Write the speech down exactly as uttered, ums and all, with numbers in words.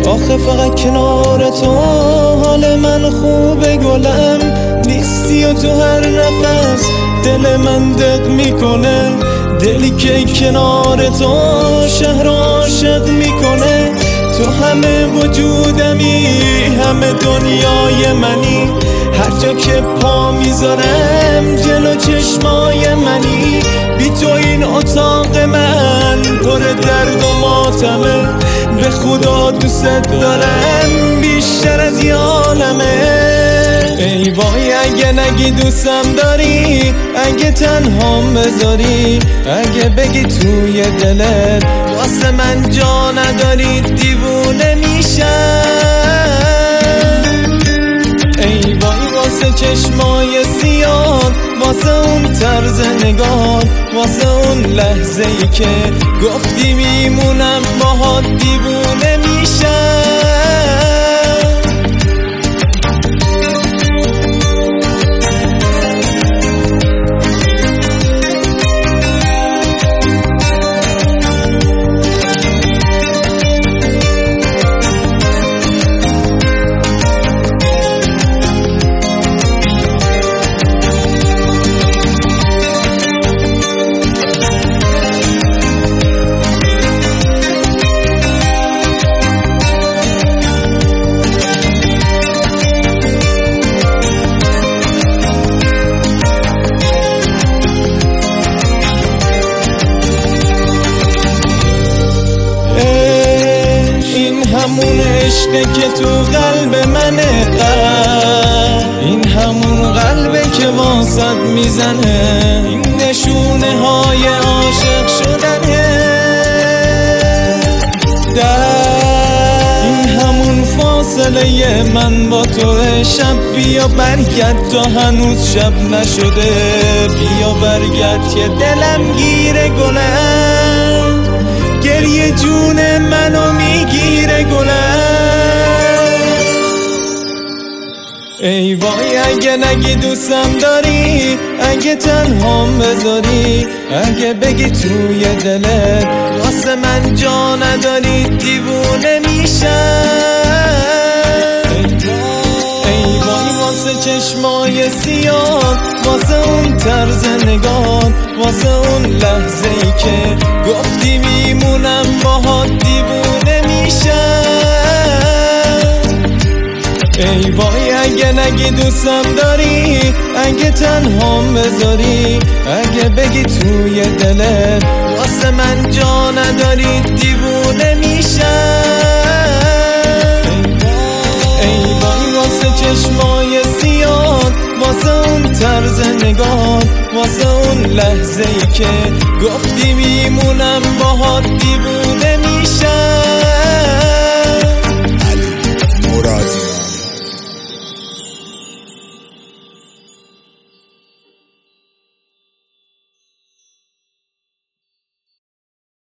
آخه فقط کنار تو حال من خوبه گلم، نیستی و تو هر نفس دل من دق میکنه، دلی که کنار تو شهر عاشق میکنه. تو همه وجودمی، همه دنیای منی، هر جا که پا میذارم جلو چشمای منی. بی تو این اتاق من پر درد و ماتمه، به خدا دوست دارم بیشتر از یالمه. ای وای اگه نگی دوستم داری، اگه تنهام بذاری، اگه بگی توی دلت واسه من جا نداری، دیوونه میشم. ای وای واسه چشمای سیاه، واسه اون طرز نگاه، واسه اون لحظه ای که گفتی میمونم باهات، دیوونه میشم. همون عشقه که تو قلب منه، قلب این همون قلبه که واسط میزنه، این نشونه های عاشق شدنه. در این همون فاصله من با تو، شب بیا برگرد تا هنوز شب نشده، بیا برگرد که دلم گیره گلم، گریه جون منو میگیره گلم. ای وای اگه نگی دوستم داری، اگه تنهام بذاری، اگه بگی توی دلت واسه من جا نداری، دیوونه میشم. ای وای واسه چشمای سیاه، واسه اون طرز نگاه، واسه اون لحظه ای که گفتی میمونم باهات، دیوونه میشم. ای وای اگه نگی دوستم داری، اگه تنهام بذاری، اگه بگی توی دلت واسه من جا نداری، دیوونه میشم. ای وای واسه چشمای سیاه، واسه اون طرز نگاه، واسه اون لحظه ای که گفتی میمونم باهات، دیوونه